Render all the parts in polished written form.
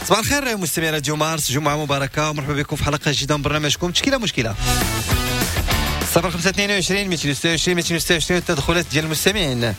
صباح الخير مستمعي راديو مارس، جمعة مباركة ومرحبا بكم في حلقة جديدة من برنامجكم مشكلة 0522 226 226 التدخلات ديال المستمعين.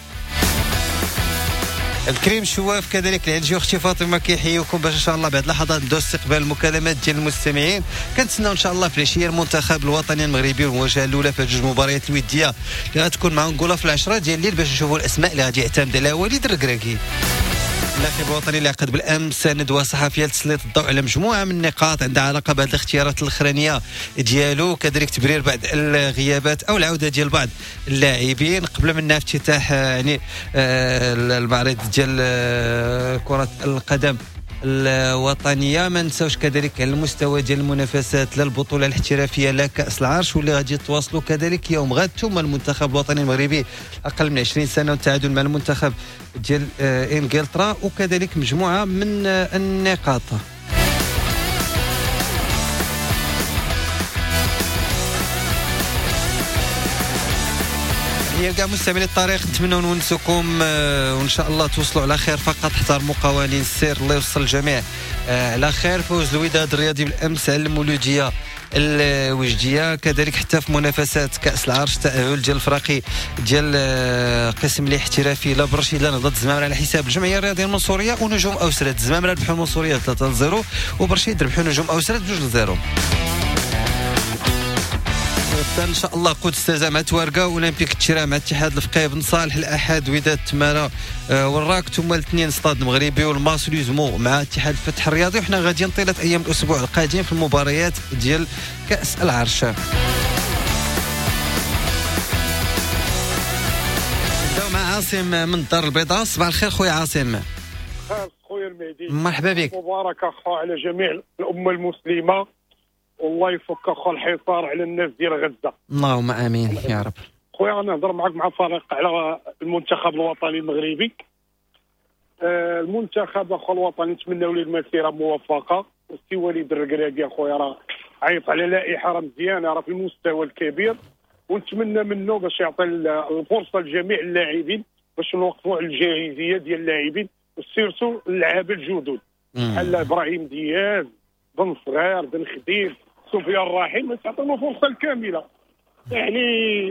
الكريم شواف كذلك العلجي واختي فاطمه كيحييكم باش ان شاء الله بعد لحظات ندوز استقبال المكالمات ديال المستمعين. كنتسناو ان شاء الله في العشيه المنتخب الوطني المغربي والمواجهه الاولى في جوج مباريات الوديه اللي غتكون مع نقولها في 10 ديال الليل باش نشوفوا الاسماء اللي غادي يعتمد عليها وليد الركراكي. الناخب الوطني اللي عقد بالامس ندوه صحفيه لتسليط الضوء على مجموعه من النقاط عندها علاقه بهذه الاختيارات الاخرانيه ديالو، كذلك تبرير بعض الغيابات او العوده ديال بعض اللاعبين قبل منها افتتاح يعني المعرض ديال كره القدم الوطنيه. ما نساوش كذلك على المستوى ديال المنافسات للبطوله الاحترافيه لا كاس العرش واللي غادي يتواصلوا كذلك يوم غد، ثم المنتخب الوطني المغربي اقل من 20 سنه والتعادل مع المنتخب ديال انجلترا وكذلك مجموعه من النقاط. يلقى مستعملي الطريق نتمنى نونسكم وان شاء الله توصلوا على خير، فقط احترموا قوانين السير، الله يوصل الجميع على خير. فوز الوداد الرياضي بالامس على المولوديه الوجديه، كذلك حتى في منافسات كاس العرش تاهل ديال الفراقي ديال قسم الاحترافي لا برشيد لا نهضه الزمامره على حساب الجمعيه الرياضيه المنصوريه ونجوم اوسرد. الزمامره ربحوا المنصوريه 3-0 وبرشيد ربحوا نجوم اوسرد 2-0. ان شاء الله قدس استاذ مع توارقه، اولمبيك تشيرا مع اتحاد الفقيه بن صالح، الاحد وداد تماره والراك، ثم الاثنين ستاد المغربي والماسوليزمو مع اتحاد الفتح الرياضي. وحنا غاديين طيله ايام الاسبوع القادم في المباريات ديال كاس العرش. نبداو مع عاصم من الدار البيضاء. صباح الخير خويا عاصم. خويا المهدي، مرحبا بك. مبارك اخو على جميع الامه المسلمه، والله يفك اخو الحصار على الناس ديال غزه. اللهم امين يا رب. خويا انا نهضر معك مع فريق على المنتخب الوطني المغربي. المنتخب اخو الوطني نتمنوا له المسيره موفقه، والسي وليد الركراكي اخويا راه عيط على لائحه راه مزيانه راه في المستوى الكبير، ونتمنى منه باش يعطي الفرصه لجميع اللاعبين باش نوقفوا على الجاهزيه ديال اللاعبين وسيرتو اللعابه الجدد بحال ابراهيم دياز، بن صغير، بن خدير، سفيان الرحيم، تعطيهم فرصه الكامله. يعني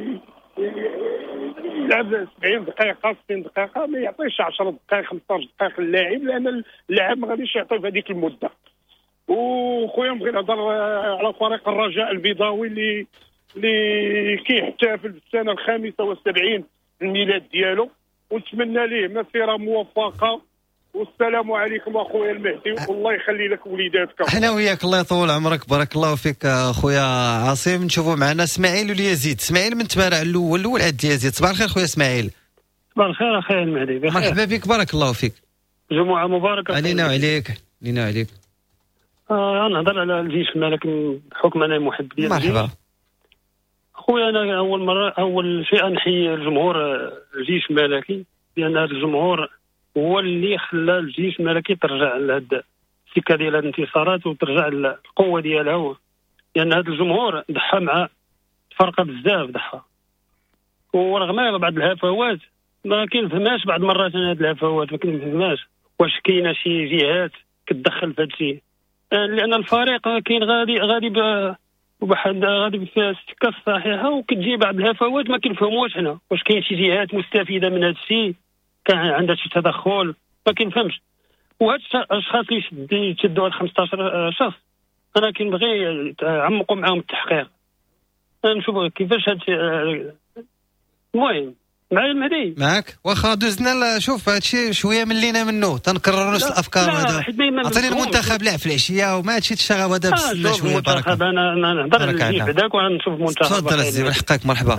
يلعب 70 دقيقه 60 دقيقه، ما يعطيش 10 دقائق 15 دقائق للاعب، لان اللاعب ما غاديش يعطي في هذيك المده. وخويا نبغي نهضر على فريق الرجاء البيضاوي اللي كيحتفل بالسنه 75 الميلاد ديالو، ونتمنى ليه مسيره موفقه. والسلام عليكم اخويا المهدي، والله يخلي لك وليداتك. احنا وياك الله يطول عمرك، بارك الله فيك اخويا عاصم. نشوفوا معنا اسماعيل واليزيد. اسماعيل من تمارع الاول عاد يزيد. صباح الخير خويا اسماعيل. صباح الخير اخويا المهدي. بخير. مرحبا بك، بارك الله فيك. جمعه مباركه علينا وعليك. علينا وعليك. نهضر على الجيش الملكي بحكم انا محب ديال مرحبا اخويا. انا اول شيء نحيي الجمهور الجيش الملكي، لان هذا الجمهور هو اللي خلى الجيش الملكي ترجع لهاد السكه ديال الانتصارات وترجع للقوه ديالها، لان هذا الجمهور ضحى مع فرقه بزاف ضحى، ورغم بعض الهفوات ما كنفهماش بعض المرات. انا هاد الهفوات ما كنفهماش واش كاينه شي جهات كتدخل في هذا الشيء، لان الفريق كاين غادي بواحد غادي في السكه الصحيحه، وكتجي بعض الهفوات ما كنفهموش حنا واش كاين شي جهات مستفيده من هذا الشيء، كان عندها شي تدخل ما كنفهمش. وهاد الاشخاص اللي يشدوا 15 شخص انا كنبغي يعمقوا معاهم التحقيق، نشوفوا كيفاش هاد المهم. معايا المهدي معاك. واخا دوزنا شوف هادشي شويه ملينا منه تنكرروا نفس الافكار. هذا عطيني المنتخب لعب في العشيه وما هادشي الشغب هذا بسنا شويه. بارك الله. انا نهضر على الجيل بعداك ونشوف المنتخب. تفضل الزي حقك. مرحبا.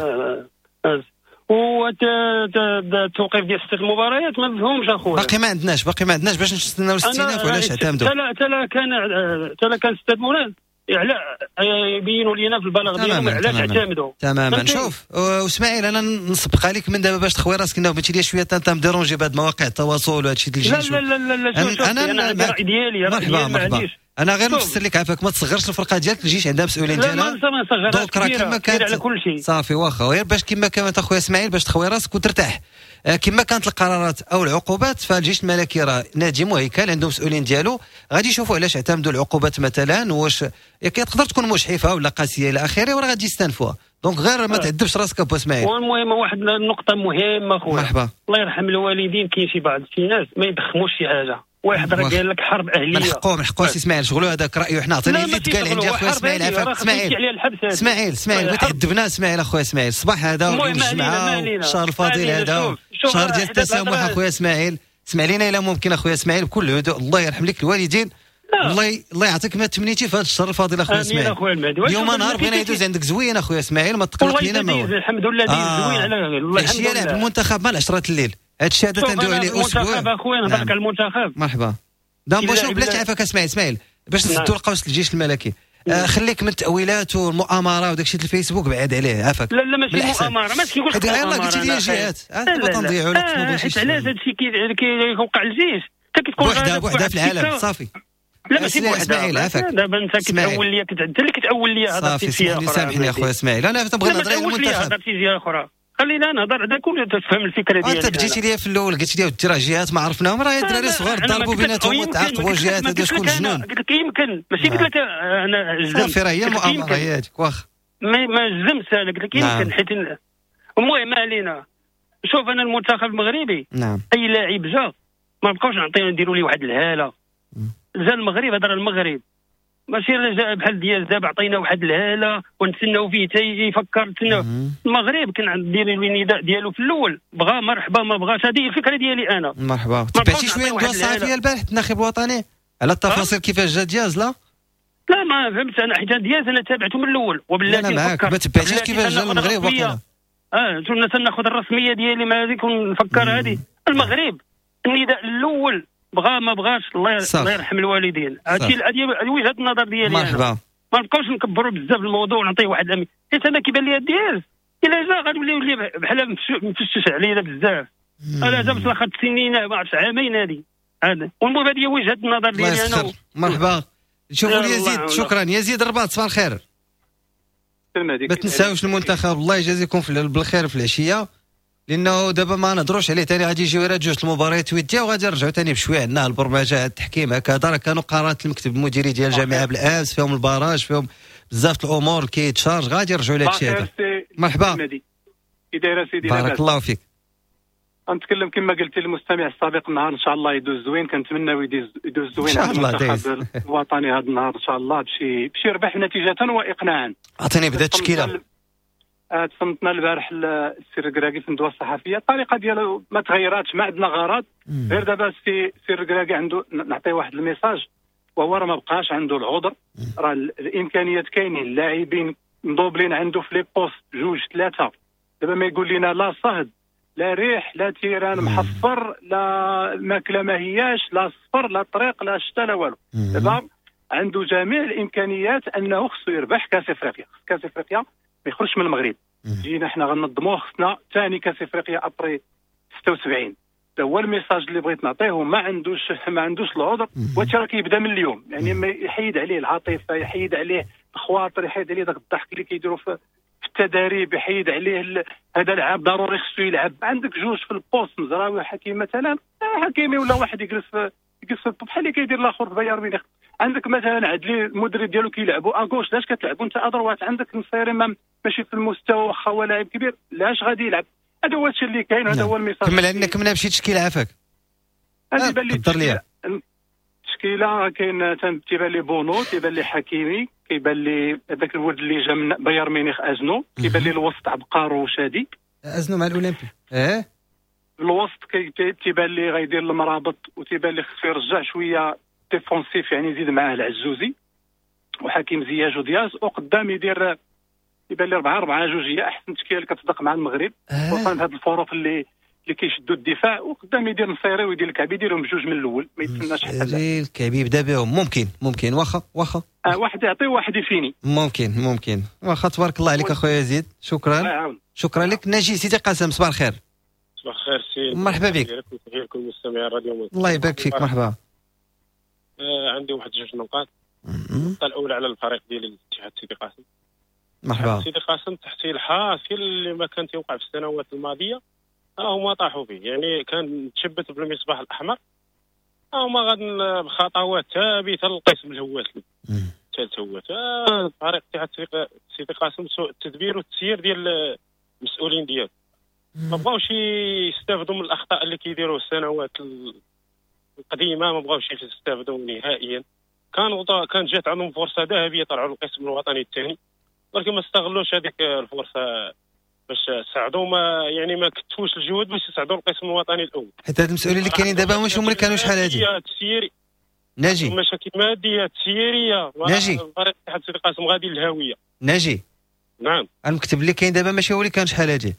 والتوقيف ديال 6 المباريات ما مفهومش اخويا. باقي ما عندناش باش نستناو الاستئناف وعلاش اعتمدوا. حتى كان 6 مرات يبينوا لينا في البلاغ ديالهم علاش اعتمدوا تماما. شوف واسماعيل انا نسبق عليك من دابا باش تخوي راسك انه بنتي لي شويه مديرونجي بهاد مواقع التواصل وهادشي ديال الجيش. لا انا الراي ديالي مرحبا انا غير نفسر لك عافاك، ما تصغرش الفرقه ديالك، الجيش عندها مسؤولين لا ديالها. ما صغرهاش دونك راه كما كانت على كل شيء صافي واخا، غير باش كما كانت اخويا اسماعيل باش تخوي راسك وترتاح. كما كانت القرارات او العقوبات، فالجيش الملكي راه نادي مهيكل عنده مسؤولين ديالو، غادي يشوفوا علاش اعتمدوا العقوبات مثلا، واش تقدر تكون مجحفه ولا قاسيه الى اخره، وراه غادي يستنفوها. دونك غير ما تعذبش راسك ابو اسماعيل. والمهم واحد النقطه مهمه خويا، مرحبا، الله يرحم الوالدين، كاين شي بعض الناس ما يضخموش شي حاجه، واحد راه قال لك حرب اهليه، من حقه سي اسماعيل شغلوا هذاك رايه، حنا عطيني اللي تقال عندي اخويا اسماعيل عافاك. اسماعيل بغيت تعذبنا اسماعيل اخويا اسماعيل، الصباح هذا والجمعه الشهر الفضيل هذا شهر ديال التسامح اخويا اسماعيل، اسمع لينا الا ممكن اخويا اسماعيل بكل هدوء، الله يرحم لك الوالدين، الله يعطيك ما تمنيتي في هذا الشهر الفاضل اخويا اسماعيل. اليوم نهار بغينا يدوز عندك زوين اخويا اسماعيل، ما تقلق لينا ما هو الحمد لله زوين على الله الحمد لله. لعب المنتخب مع 10 الليل، هذا الشيء هذا تندوي عليه اسبوع. المنتخب اخويا نهضر على المنتخب. مرحبا دابا شوف بلاتي عافاك اسماعيل باش نسدوا القوس الجيش الملكي، خليك من التاويلات والمؤامره وداك الشيء الفيسبوك، بعد عليه عافاك. لا ماشي مؤامره، ما كيقولش يلاه قلتي لي جهات تنضيعوا لك حيت علاش هادشي كيوقع الجيش حتى كتكون وحده في العالم صافي. لا ماشي اسماعيل عافاك، دابا انت كتأول ليا كتعدل لك كتأول ليا صافي سامحني اخويا اسماعيل، انا تبغي نهضر على المنتخب. اخرى خلينا نهضر هذا كله تفهم الفكره ديالي. انت بديتي لي في الاول قلت لي ودي راه جهات ما عرفناهم، راه الدراري صغار ضربوا بيناتهم وتعاقبوا جهات، هذا شكون جنون؟ قلت لك يمكن ماشي قلت لك انا جزمت، صافي راه هي المؤامره هذيك واخا ما جزمتش انا، قلت لك يمكن حيت المهم ما علينا. شوف انا المنتخب المغربي اي لاعب جا ما بقاوش نعطيو نديروا ليه واحد الهاله، جا المغرب هضر المغرب، ماشي جا بحال ديال دابا عطينا واحد الهاله ونتسناو فيه حتى يفكر، نتسناو. المغرب كان داير النداء ديالو في الاول، بغى مرحبا ما بغاش، هذه الفكره ديالي انا. مرحبا تبعتي شويه ندوه الصحفيه البارح الناخب الوطني على التفاصيل كيفاش جا دياز؟ لا ما فهمت انا، حيت دياز انا تابعته من الاول وبلاتي انا معاك، ما تبعتيش كيفاش جا المغرب وقيلا. كنا تناخذ الرسميه ديالي ما هذيك ونفكر هذه. المغرب النداء الاول بغى ما بغاش، الله يرحم الوالدين. هذه وجهه النظر ديالي. مرحبا ما نبقاوش نكبروا بزاف الموضوع ونعطيه واحد حيت انا كيبان لي دياز الا جا غنولي بحال مفشش علينا بزاف. انا جا بس لاخذ سنين ما عرفتش عامين هذه والمهم هذه وجهه النظر ديالي انا. مرحبا شوفوا يزيد، شكرا يزيد الرباط، صباح الخير. ما تنساوش المنتخب، الله يجازيكم بالخير في العشيه، لانه دابا ما نهضروش عليه ثاني، غادي يجيو غير جوج المباريات وديه وغادي نرجعوا ثاني بشويه. عندنا البرمجه التحكيم هكذا، راه كانوا قرارات المكتب المديري ديال الجامعه بالامس فيهم البراج، فيهم بزاف الامور اللي كيتشارج، غادي يرجعوا لهذا الشيء هذا. مرحبا كي داير سيدي؟ بارك الله فيك. غنتكلم كما قلتي للمستمع السابق، النهار ان شاء الله يدوز زوين، كنتمناو يدوز زوين على المنتخب الوطني هذا النهار ان شاء الله، باش يربح نتيجه واقناعا. عطيني بدا التشكيله. تصنتنا البارح السير الكراكي في الندوه الصحفيه، الطريقه ديالو ما تغيراتش، ما عندنا غرض غير دابا السير الكراكي عنده نعطيه واحد الميساج، وهو راه ما بقاش عنده العذر، راه الامكانيات كاينين، اللاعبين مضوبلين عنده في لي بوست 2 3، دابا ما يقول لنا لا صهد لا ريح لا تيران محفر لا ماكله ما هياش لا صفر لا طريق لا شتا لا والو. دابا عنده جميع الامكانيات انه خصو يربح كاس افريقيا، كاس افريقيا ما يخرجش من المغرب. جينا حنا غننظموه، خصنا ثاني كاس افريقيا ابري 76. هذا هو الميساج اللي بغيت نعطيه، ما عندوش العذر، راه كيبدا من اليوم، يعني ما يحيد عليه العاطفه، يحيد عليه الخواطر، يحيد عليه داك الضحك اللي كيديروا في التدريب، يحيد عليه هذا لعاب ضروري خصو يلعب. عندك جوج في البوست، مزراوي وحكيم مثلا، حكيمي ولا واحد يجلس في بحال اللي كيدير الاخر في بايرن ميونخ. عندك مثلا عدلي المدرب ديالو كيلعبوا اغوش، لاش كتلعبوا انت ادروات؟ عندك نصيري ماشي في المستوى، واخا هو لاعب كبير، لاش غادي يلعب؟ هذا هو الشيء اللي كاين، هذا هو الميساج. كمل عندنا كملنا بشي تشكيله عافاك. هذه بان لي التشكيله كاين، تيبان لي بونو، تيبان لي حكيمي، كيبان لي هذاك الولد اللي جا من بايرن ميونخ ازنو، كيبان لي الوسط عبقار وشادي ازنو مع الاولمبي. الوسط تيبان لي غيدير المرابط، وتيبان لي خصو يرجع شويه ديفونسيف، يعني يزيد معاه العزوزي وحكيم زياج ودياز، وقدام يدير يبان لي 4-4-2 هي احسن تشكيله اللي كتصدق مع المغرب، خصوصا هاد الفرق اللي كيشدوا الدفاع، وقدام يدير نصيري ويدير الكعبي، يديرهم بجوج من الاول، ما يتسناش حتى الكعبي يبدا بهم. ممكن واخا واحد يعطي وواحد يفيني، ممكن واخا. تبارك الله عليك اخويا يزيد، شكرا لك. ناجي سيدي قاسم، صباح الخير. صباح الخير سي، مرحبا بك. تحية لكل مستمعي الراديو. الله يبارك فيك. مرحبا. عندي واحد 2 نقاط. النقطه الاولى على الفريق ديال الاتحاد سيدي قاسم. مرحبا. سيدي قاسم تحصيل حاصل اللي ما كان تيوقع في السنوات الماضيه هما طاحوا فيه، يعني كان تشبت بالمصباح الاحمر، هما غادي بخطوات ثابته للقسم الهواتلي. ثالث هو فريق اتحاد سيدي قاسم سوء التدبير والتسيير ديال المسؤولين ديالو، ما بغاوش يستافدوا من الاخطاء اللي كيديروا السنوات القديمه، ما بغاوش يستافدوا نهائيا. كان جات عندهم فرصه ذهبيه يطلعوا للقسم الوطني الثاني، ولكن ما استغلوش هذيك الفرصه باش ساعدوا، ما كتفوش الجهود باش يساعدوا القسم الوطني الاول. حيت هاد المسؤولين اللي كاينين دابا واش هما اللي كانوا شحال هادي ناجي مشاكل ماديه تسييريه. ناجي فريق اتحاد سيدي قاسم غادي للهاويه. ناجي نعم المكتب اللي كاين دابا ماشي هو اللي كان شحال هادي.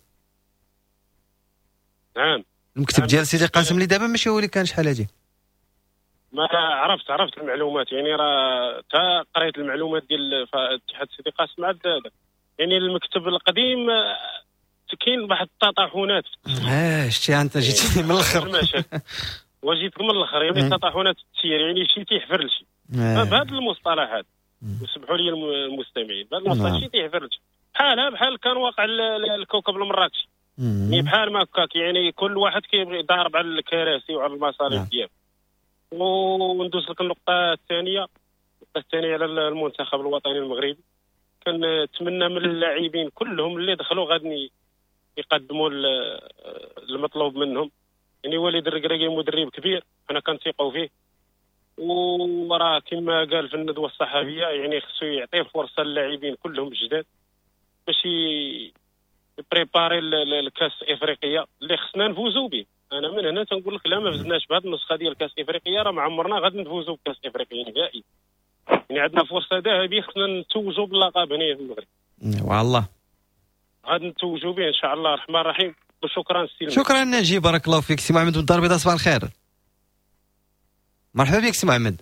نعم المكتب ديال سيدي قاسم اللي دابا ماشي هو اللي كان شحال هادي. ما عرفت المعلومات، يعني راه تا قريت المعلومات ديال اتحاد سيدي قاسم عاد هذا، يعني المكتب القديم كاين واحد التطاحنات. شتي انت جيتي من الاخر. وجيت من الاخر، يعني تطاحنات التسيير، يعني شي تيحفر لشي بهذه المصطلحات. وسمحوا لي المستمعين، بهذا المصطلح شي تيحفر لشي بحال كان واقع الكوكب المراكشي، يعني بحال ما هكاك، يعني كل واحد كيبغي يضارب على الكراسي وعلى المصاريف ديالو. وندوز لك النقطه الثانيه على المنتخب الوطني المغربي. كنتمنى من اللاعبين كلهم اللي دخلوا غادي يقدموا المطلوب منهم. يعني وليد الركراكي مدرب كبير، حنا كنثيقوا فيه، وراه كما قال في الندوه الصحفيه، يعني خصو يعطي الفرصه للاعبين كلهم جداد باش يبريباري الكاس افريقيا اللي خصنا نفوزوا به. انا من هنا تنقول لك لا ما فزناش بهذه النسخه ديال كاس افريقيا راه ما عمرنا غادي نفوزوا بكاس افريقيا نهائي. يعني عندنا فرصه ذهبيه خصنا نتوجوا باللقب هنا في المغرب. والله غادي نتوجوا به ان شاء الله الرحمن الرحيم. وشكرا سي شكرا ناجي، بارك الله فيك. سي محمد من الدار البيضاء، صباح الخير. مرحبا بك سي محمد.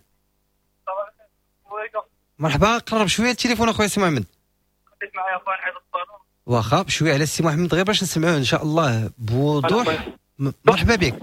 مرحبا، قرب شويه التليفون اخويا سي محمد. خديت معايا اخويا نعيط الصالون. واخا بشويه على السي محمد غير باش نسمعوه ان شاء الله بوضوح. مرحبا بك.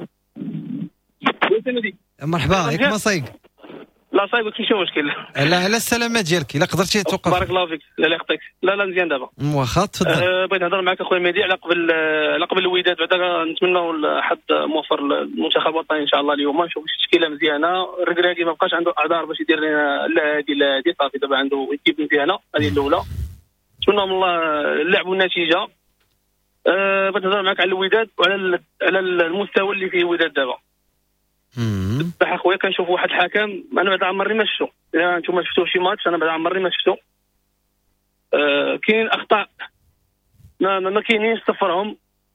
مرحبا، ياك مصايق؟ لا صايبك شي مشكل. لا على السلامه ديالك، الا قدرتي توقف. بارك الله فيك. لا يخطيك. لا مزيان دابا. واخا تفضل. بغيت نهضر معك اخويا مهدي على قبل الوداد. بعدا نتمنوا حد موفر المنتخب الوطني ان شاء الله اليوم، نشوف شي تشكيله مزيانه. الركراكي ما بقاش عنده اعذار باش يدير لنا لا هادي صافي، دابا عنده ايكيب مزيانه. هذه الاولى. نتمنى من الله اللعب والنتيجه. بغيت نهضر معك على الوداد وعلى المستوى اللي فيه الوداد دابا. صح اخويا، كنشوف واحد الحكم انا بعد عمري ما شفتو. الا نتوما شفتوا شي ماتش انا بعد عمري ما شفتو. كاين اخطاء ما كاينينش صفرهم.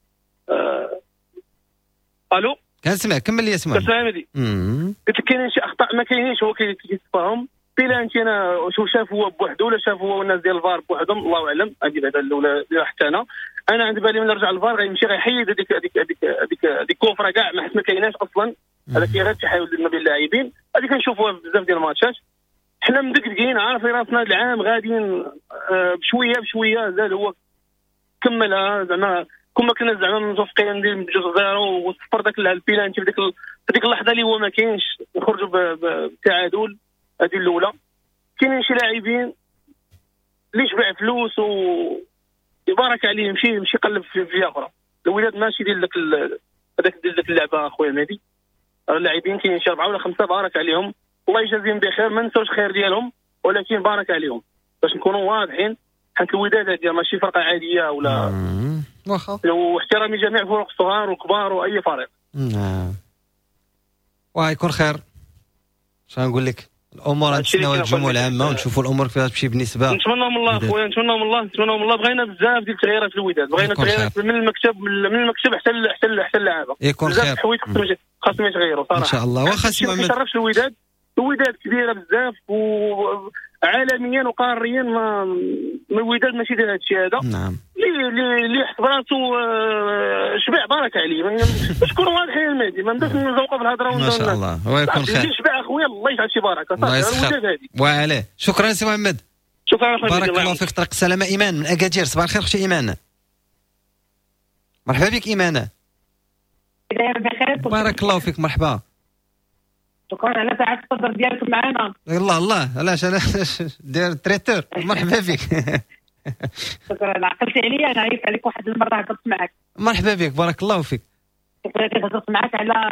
الو كنسمع، كمل لي اسمع. كتسمعني؟ قلت لك كاينين شي اخطاء ما كاينينش هو كيصفرهم. بيلانتي انا شاف هو بوحدو ولا شاف هو والناس ديال الفار بوحدهم، الله اعلم. هذه بعدا الاولى حتى انا عندي بالي من نرجع للفار غيمشي غيحيد هذيك كوفره كاع ما كايناش اصلا. هذا كي غير تحاول ما بين اللاعبين، هذه كنشوفوها بزاف ديال الماتشات. حنا مدقدقين عارفين راسنا العام غاديين بشويه زاد هو كملها. زعما كما كنا زعما متوفقين ندير بجوج زيرو وصفر داك البيلانتي في ديك اللحظه اللي هو ما كاينش نخرجوا بالتعادل. هذه الاولى. كاينين شي لاعبين اللي شبع فلوس ويبارك عليه يمشي يقلب في اخرى. الولاد ماشي يدير لك هذاك اللعبه اخويا مهدي. اللاعبين كاين شي 4 ولا 5 بارك عليهم، الله يجازيهم بخير، ما نساوش خير ديالهم، ولكن بارك عليهم باش نكونوا واضحين. حيت الوداد هذه ماشي فرقه عاديه ولا واخا، واحترامي جميع الفرق الصغار والكبار واي فريق. ويكون خير. شنو نقول لك، الامور نتسناو الجمعه العامه ونشوفوا الامور كيفاش تمشي بالنسبه. نتمنى من الله خويا، نتمنى من الله. بغينا بزاف ديال التغييرات في الوداد، بغينا تغييرات من المكتب حتى اللعابه. يكون خير. بزاف حوايج خاصهم يتغيروا صراحه ان شاء الله. واخا سي محمد ما يشرفش الوداد كبيره بزاف وعالميا وقاريا. ما الوداد ماشي داير هذا الشيء هذا. نعم. اللي يحس براسو شبع بارك عليه. باش نكونوا واضحين المهدي، ما نبداش نزوقوا في الهضره. ما شاء الله ويكون خير. شبع اخويا، الله يجعل شي بركه. الله يسخر وعليه. شكرا سي محمد. شكرا بارك الله فيك. طريق السلامه. ايمان من اكادير، صباح الخير اختي ايمان. مرحبا بك ايمان. بخير. بارك الله فيك. مرحبا. شكرا على ساعة الصدر ديالك معنا. الله علاش دير تريتور. مرحبا بك. شكرا عقلتي عليا، انا عيطت عليك واحد المره هضرت معك. مرحبا بك بارك الله فيك. شكرا هضرت معك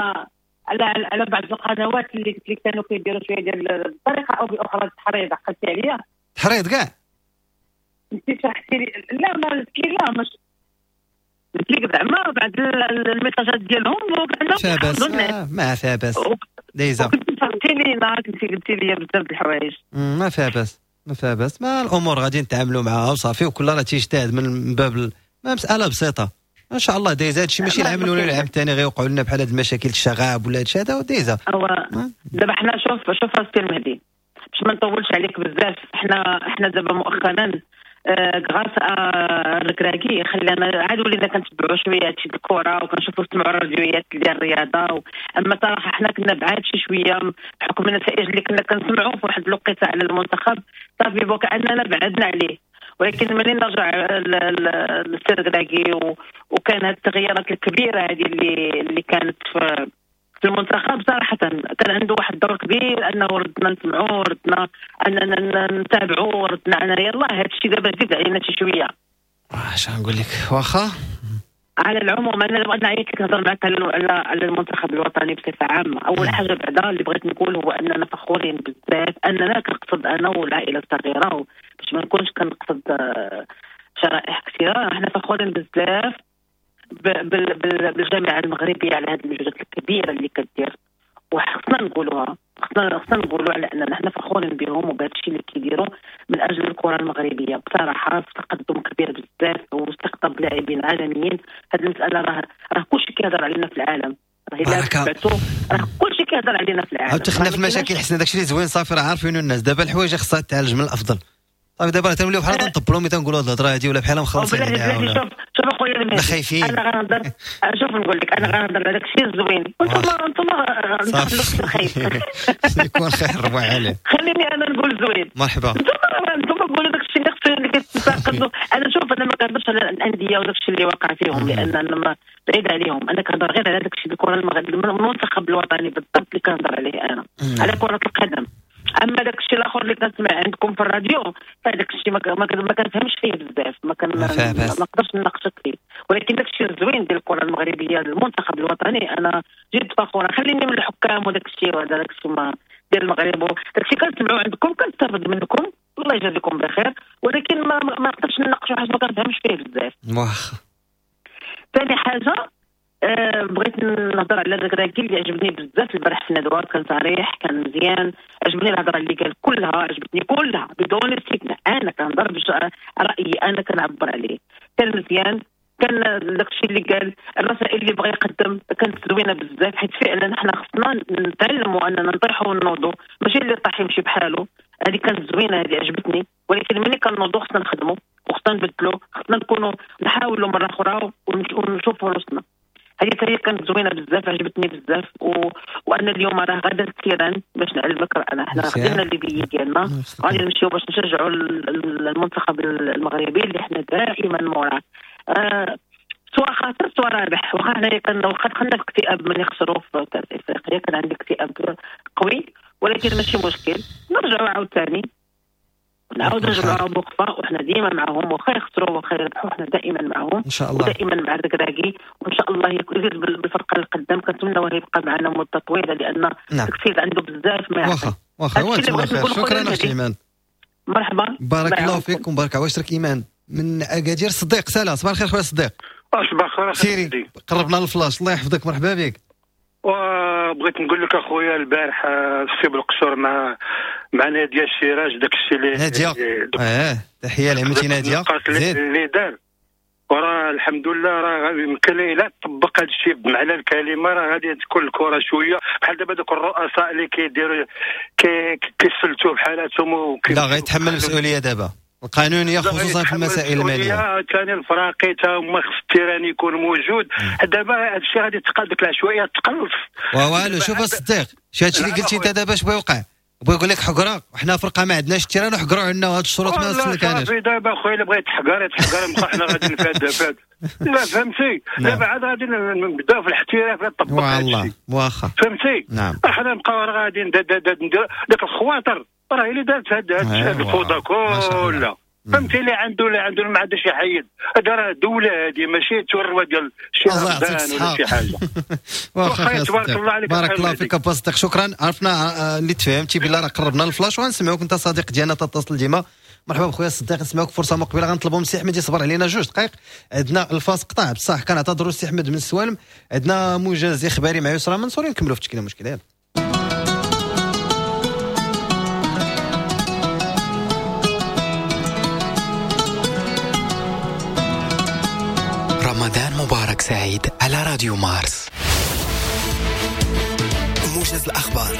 على بعض القنوات اللي قلت لك كانوا كيديروا شويه ديال الطريقه او باخرى التحريض. عقلتي عليا تحريض كاع انت شرحتي لي. لا ما قلت لي لا مش قلت لك زعما بعد الميساجات ديالهم فاباس ما فاباس دايزه. كنت شرحتي لي قلتي لي بزاف د الحوايج. ما فاباس ما الامور غادي نتعاملوا معها وصافي، وكل راه تيجتهد من باب ما مساله بسيطه ان شاء الله. دايزه هادشي ماشي العام الاول ولا العام الثاني غيوقعوا لنا بحال هاد المشاكل الشغاب ولا هادشي هذا ودايزه. دابا حنا شوف السي المهدي باش ما نطولش عليك بزاف. احنا دابا مؤخرا غراس الركراكي خلانا عاد ولينا كنتبعوا شويه هادشي د الكره وكنشوفوا نسمعوا الراديويات ديال الرياضه اما صراحه حنا كنا بعاد شي شويه بحكم النتائج اللي كنا كنسمعوا في واحد الوقيته على المنتخب صافي وكاننا بعدنا عليه. ولكن ملي نرجع للسير الركراكي وكان هاد التغييرات الكبيره هذه اللي كانت في المنتخب صراحه كان عنده واحد الدور كبير انه ردنا نسمعوا، ردنا اننا نتابعوا، ردنا انا يلاه هذا الشيء دابا زيد علينا شي شويه. اش نقول لك واخا. على العموم انا بغيت نعيط لك نهضر معك على المنتخب الوطني بصفه عامه. اول حاجه بعدا اللي بغيت نقول هو اننا فخورين بزاف اننا كنقصد انا والعائله الصغيره باش ما نكونش كنقصد شرائح كثيره. احنا فخورين بزاف بالجامعه المغربيه على هذه المجهودات الكبيره اللي كدير وخصنا نقولوها. خصنا نقولوا على اننا نحن فخورين بهم وبهذا الشيء اللي كيديروا من اجل الكره المغربيه. بصراحه في تقدم كبير بزاف واستقطاب لاعبين عالميين. هذه المساله راه كلشي كيهضر علينا في العالم. راه كلشي كيهضر علينا في العالم. تخلنا في المشاكل حسنا داكشي اللي زوين صافي راه عارفينو الناس. دابا الحوايج خصها تعالج من الافضل. صافي دابا تنوليو بحال تنطبلوا ملي تنقولوا هاد الهضره هادي ولا بحال مخلصين عليها. شوف اخويا المهدي خايفين. انا غنهضر شوف نقول لك انا غنهضر على داكشي الزوين وانتم نخليك الخايف يكون خير ربع عليه. خليني انا نقول زوين. مرحبا. انتم قولوا داكشي اللي كيتناقضوا. انا شوف انا ما كنهضرش على الانديه وداكشي اللي واقع فيهم لان انا بعيد عليهم. انا كنهضر غير على داكشي الكره المنتخب الوطني بالضبط اللي كنهضر عليه انا على كره القدم. اما داك الشيء الاخر اللي كنسمع عندكم في الراديو فهذاك الشيء ما كنفهمش فيه بزاف ما نقدرش نناقشك فيه. ولكن داك الشيء الزوين ديال الكره المغربيه المنتخب الوطني انا جد فخوره. خليني من الحكام وداك الشيء وهذا داك الشيء ديال المغرب داك الشيء كنسمعوا عندكم كنستافد منكم الله يجازيكم بخير. ولكن ما نقدرش نناقشوا حاجه ما كنفهمش فيه بزاف. واخا. ثاني حاجه بغيت نهضر على الركراكي اللي عجبني بزاف البارح في الندوه. كان صريح كان مزيان عجبني الهضره اللي قال كلها عجبتني كلها بدون استثناء. انا كنهضر رايي انا كنعبر عليه. كان مزيان. كان داكشي اللي قال الرسائل اللي بغى يقدم كانت زوينه بزاف حيت فعلا حنا خصنا نتعلموا اننا نطيحوا ونوضوا ماشي اللي طاح يمشي بحاله. هذه كانت زوينه هذه عجبتني. ولكن ملي كنوضوا خصنا نخدموا وخصنا نبدلوا خصنا نكونوا نحاولوا مره اخرى ونشوفوا راسنا. هذه كانت زوينه بزاف عجبتني بزاف وانا اليوم راه غدا التيران باش نعلمك رانا حنا خدينا الليبيه ديالنا غادي نمشيو باش نشجعوا المنتخب المغربي اللي حنا دائما موراه سواء خاسر سواء رابح. واخا حنايا واخا دخلنا في اكتئاب من يخسروا في كاس افريقيا كان عندي اكتئاب قوي ولكن ماشي مشكل نرجعوا عاوتاني نعاود نرجعوا بوقفه وحنا ديما معهم واخا يخسروا واخا يربحوا حنا دائما معهم ان شاء الله ودائما مع الركراكي وان شاء الله يزيد بالفرقه القدام. كنتمنى يبقى معنا مده طويله لان التكسير عنده بزاف ما يعطي. واخا شكرا اخي ايمان. مرحبا بارك الله فيك وبارك عواشرك ايمان من اكادير. صديق سلام صباح الخير خويا صديق. صباح الخير سيري قربنا الفلاش الله يحفظك مرحبا بك. وبغيت نقول لك اخويا البارح في بالقصور مع ناديه السراج داك الشيء اللي ناديه تحيه لعمتي ناديه اللي دار وراه الحمد لله راه يمكن الا طبق هذا الشيء بمعنى الكلمه راه غادي تكون الكره شويه بحال دابا دوك الرؤساء اللي كيديروا كيسلتوا بحالاتهم لا غيتحمل المسؤوليه دابا القانونيه خصوصا في المسائل الماليه. ثاني الفراقي تا هما خص التيران يكون موجود. دابا هذا الشيء غادي ديك العشوائيه تقلص والو. شوف الصديق شي هادشي اللي قلتي انت دابا اش بغا يوقع بغا يقول لك حقره وحنا فرقه ما عندناش التيران وحقروا عندنا وهاد الشروط ما سلكاناش. صافي دابا خويا اللي بغى يتحقر بقى حنا غادي نفاد لا فهمتي. دابا عاد غادي نبداو في الاحتراف نطبق والله واخا فهمتي. نعم حنا نبقاو غادي ندير داك الخواطر راه اللي دارت هاد الفوضى كلها فهمتي. اللي عنده ما عندوش يحيد. هذا راه دوله هذه ماشي توروا ديال شي رمضان ولا شي حاجه. واخا تبارك الله عليك. بارك الله فيك بوصدق شكرا. عرفنا اللي تفهمتي بالله راه قربنا الفلاش وغنسمعوك انت صديق ديالنا تتصل ديما. مرحبا بخويا الصديق نسمعوك فرصه مقبله غنطلبوا من سي احمد يصبر علينا 2 دقائق. عندنا الفاس قطع بصح كنعتذروا سي احمد من السوالم. عندنا موجز اخباري مع يسرى منصوري نكملوا في تشكيله مشكله. رمضان مبارك سعيد على راديو مارس. موجز الأخبار.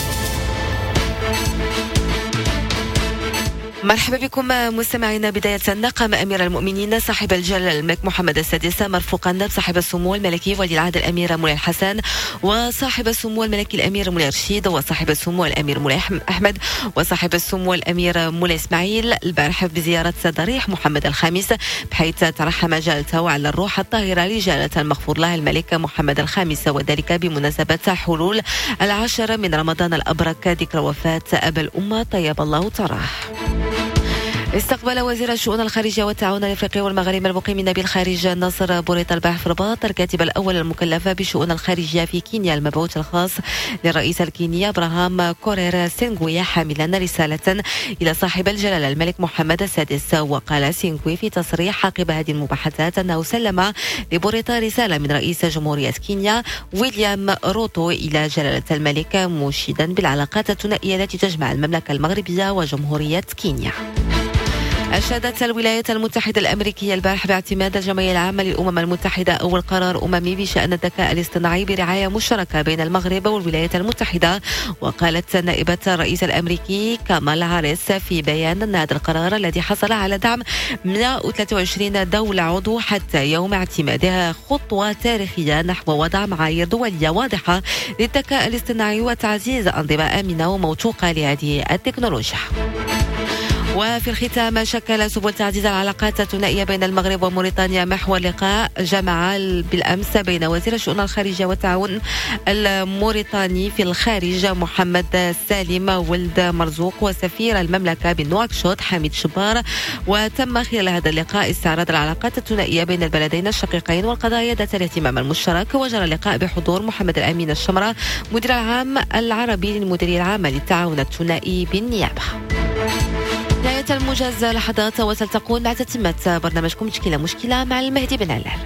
مرحبا بكم مستمعينا. بداية قام أمير المؤمنين صاحب الجلالة الملك محمد السادس مرفوقا بصاحب السمو الملكي ولي العهد الأمير مولاي الحسن وصاحب السمو الملكي الأمير مولاي رشيد وصاحب السمو الأمير مولاي أحمد وصاحب السمو الأمير مولاي إسماعيل البارح بزيارة ضريح محمد الخامس، بحيث ترحم جلالته على الروح الطاهرة لجلالة المغفور لها الملك محمد الخامس، وذلك بمناسبة حلول 10 من رمضان الأبرك ذكرى وفاة أبا الأمة طيب الله تراه. استقبل وزير الشؤون الخارجية والتعاون الافريقي والمغاربه المقيمين بالخارج ناصر بوريطة الباح في رباط الكاتب الاول المكلف بالشؤون الخارجية في كينيا المبعوث الخاص للرئيس الكيني ابراهام كورير سينغوي حاملا رسالة الى صاحب الجلالة الملك محمد السادس. وقال سينغوي في تصريح عقب هذه المباحثات انه سلم لبوريطة رسالة من رئيس جمهورية كينيا ويليام روتو الى جلالة الملك مشيدا بالعلاقات الثنائية التي تجمع المملكة المغربية وجمهورية كينيا. أشادت الولايات المتحدة الأمريكية البارح باعتماد الجمعية العامة للأمم المتحدة أول قرار أممي بشأن الذكاء الاصطناعي برعاية مشتركة بين المغرب والولايات المتحدة. وقالت نائبة الرئيس الأمريكي كامال هاريس في بيان أن هذا القرار الذي حصل على دعم 123 دولة عضو حتى يوم اعتمادها خطوة تاريخية نحو وضع معايير دولية واضحة للذكاء الاصطناعي وتعزيز أنظمة آمنة وموثوقة لهذه التكنولوجيا. وفي الختام شكل سبل تعزيز العلاقات الثنائية بين المغرب وموريتانيا محور لقاء جمع بالأمس بين وزير الشؤون الخارجية والتعاون الموريتاني في الخارج محمد سالم ولد مرزوق وسفير المملكة بنواكشوط حميد شبار. وتم خلال هذا اللقاء استعراض العلاقات الثنائية بين البلدين الشقيقين والقضايا ذات الاهتمام المشترك. وجرى اللقاء بحضور محمد الأمين الشمرة مدير العام العربي للمديرية العامة للتعاون الثنائي بالنيابة. نهاية الموجز لحظات وستكون مع تتمة برنامجكم تشكيلة مشكلة مع المهدي بن علال.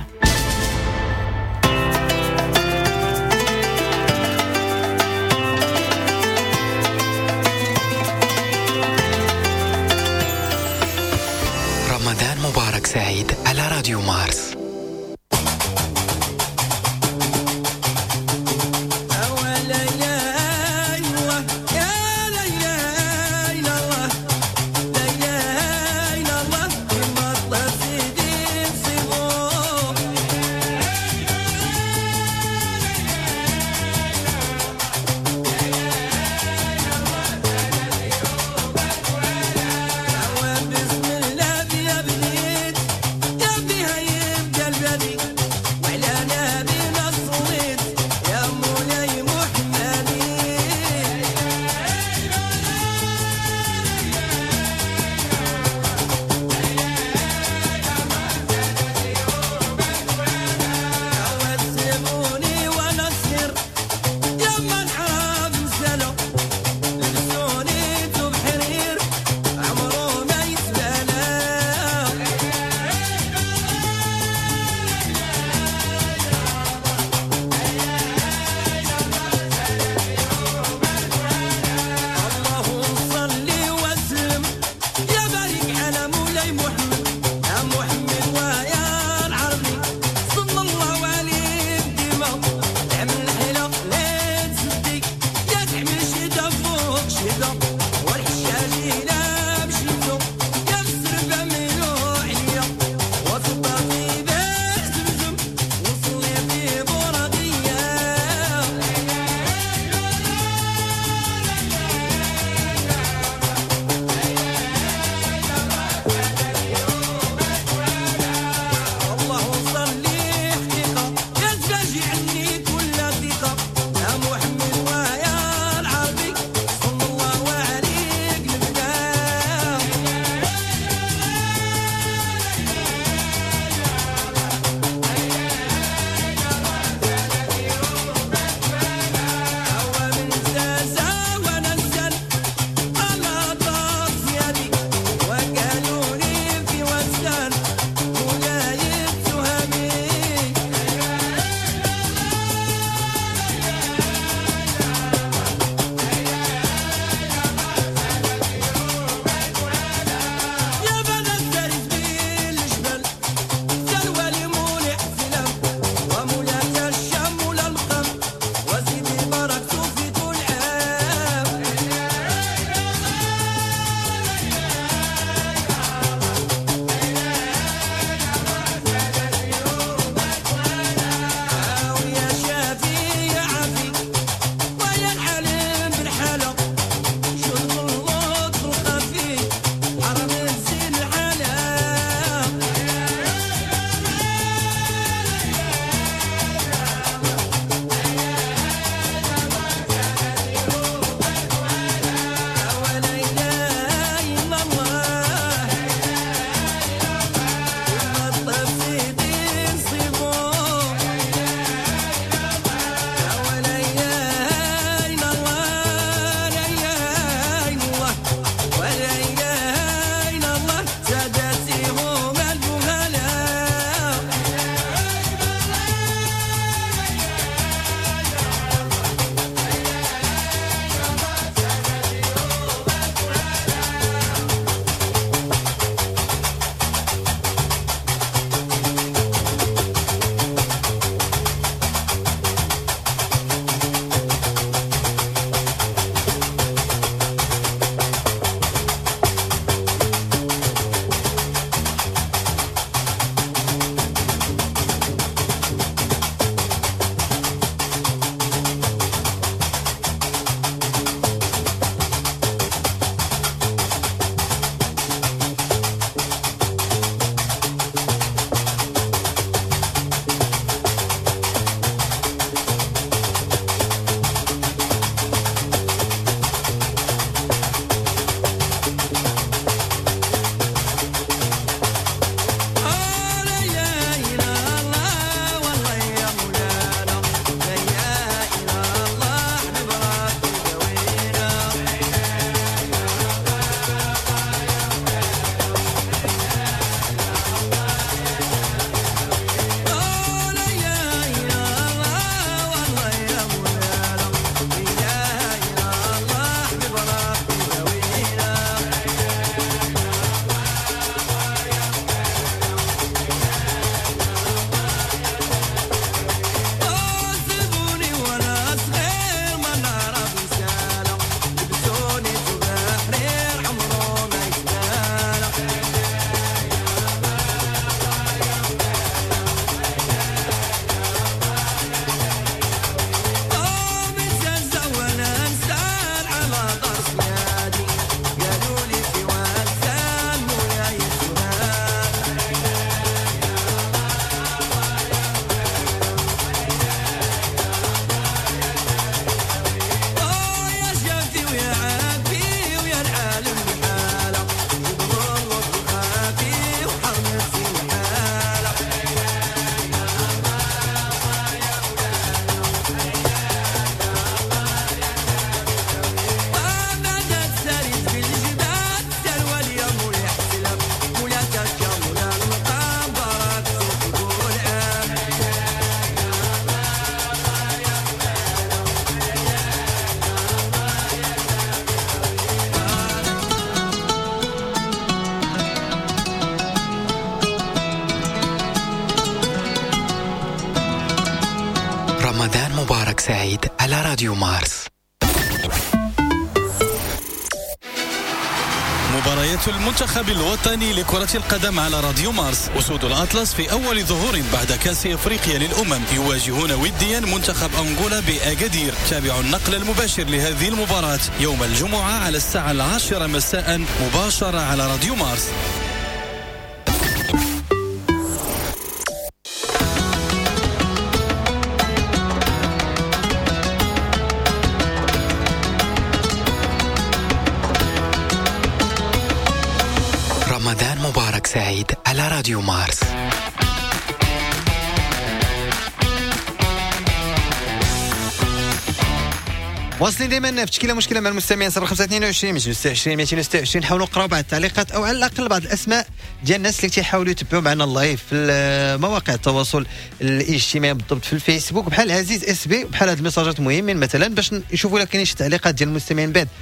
رمضان مبارك سعيد على راديو مارس. سعيد على راديو مارس. مباريات المنتخب الوطني لكرة القدم على راديو مارس. أسود الأطلس في أول ظهور بعد كأس أفريقيا للأمم يواجهون وديا منتخب أنغولا بأكادير. تابعوا النقل المباشر لهذه المباراة يوم الجمعة على الساعة 10 مساء مباشرة على راديو مارس. رمضان مبارك سعيد على راديو مارس. واصلين دائما في تشكيله مشكله مع المستمعين 0522 226 226. حاولوا نقراو بعض التعليقات او على الاقل بعض الاسماء ديال الناس اللي تيحاولوا يتبعوا معنا اللايف في مواقع التواصل الاجتماعي بالضبط في الفيسبوك بحال عزيز اس بي بحال هاد الميساجات مهمين مثلا باش نشوفوا الا كاينين شي تعليقات ديال المستمعين بعد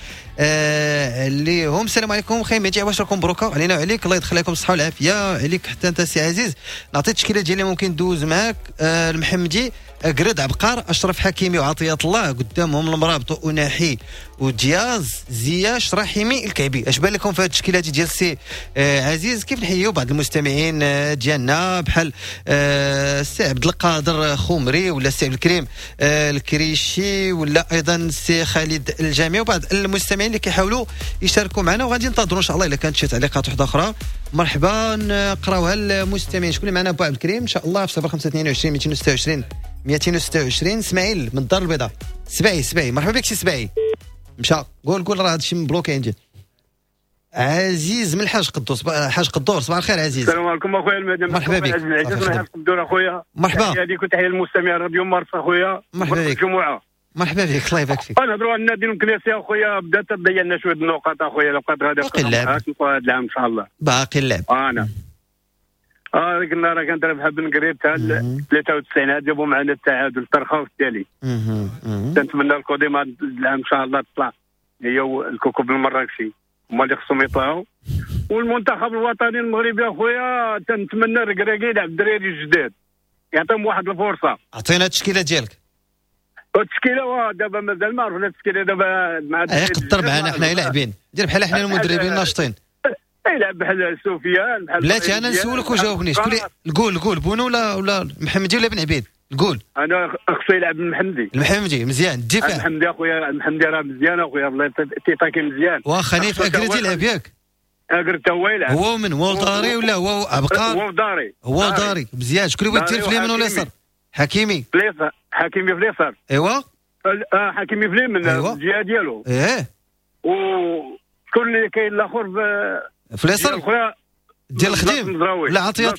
اللي هم السلام عليكم خيمتي واش راكم مبروكه علينا وعليك الله يدخل لكم الصحه والعافيه عليك حتى انت سي عزيز. نعطي التشكيله ديالي ممكن ندوز معاك المحمدي قرد عبقار اشرف حكيمي وعطيه الله قدامهم المرابط وناحي ودياز زياش رحيمي الكعبي. اش بان لكم في هذه التشكيله ديال سي عزيز؟ كيف نحيوا بعض المستمعين ديالنا بحال السي عبد القادر خمري ولا السي عبد الكريم الكريشي ولا ايضا السي خالد الجامعي وبعض المستمعين اللي كيحاولوا يشاركوا معنا وغادي ننتظروا ان شاء الله الا كانت شي تعليقات واحده اخرى مرحبا نقراوها المستمعين. شكون اللي معنا؟ ابو عبد الكريم ان شاء الله في 0522 226 226. اسماعيل من الدار البيضاء. سبعي مرحبا بك سي سبعي. مشى قول راه هادشي مبلوكي عندي. عزيز من الحاج قدوس حاج قدور صباح الخير عزيز. السلام عليكم اخويا المدام. مرحبا بك قدور اخويا. مرحبا هذيك تحيه للمستمع راديو مارس اخويا. مرحبا بك الجمعه. مرحبا بك الله يبارك فيك. نهضروا على النادي المكنيسي اخويا بدات تبين لنا شويه النقاط اخويا لو بقات غادي هذا العام ان شاء الله باقي اللعب. انا ديك النهار كانت رابحه بن قريب تاع 93 هاد جابوا معنا التعادل ترخاو في التالي. تنتمنى القادمه العام ان شاء الله تطلع هي الكوكب المراكشي هما اللي خصهم يطلعوا. والمنتخب الوطني المغربي اخويا تنتمنى الركراكي يلعب الدراري الجداد يعطيهم واحد الفرصه. عطينا التشكيله ديالك. التشكيله دابا مازال ما عرفنا التشكيله دابا مع قدر معنا حنا لاعبين دير بحال حنا المدربين ناشطين. يلعب بحال سفيان بحال بلاتي انا نسولك وجاوبني شكون قول بونو ولا محمدي ولا بن عبيد؟ قول. انا خصو يلعب المحمدي مزيان الدفاع. المحمدي اخويا المحمدي راه مزيان اخويا الله تيطاكي مزيان. واخا نيف اكرد يلعب ياك اكرد هو يلعب. هو من هو داري ولا هو عبقار؟ هو داري مزيان. شكون اللي بغيتي في اليمين ولا اليسار؟ حكيمي حكيمي في اليسار. ايوا حكيمي في اليمين الجهه ديالو. وشكون اللي كاين الاخر في اليسار ديال الخديم؟ لا عطيه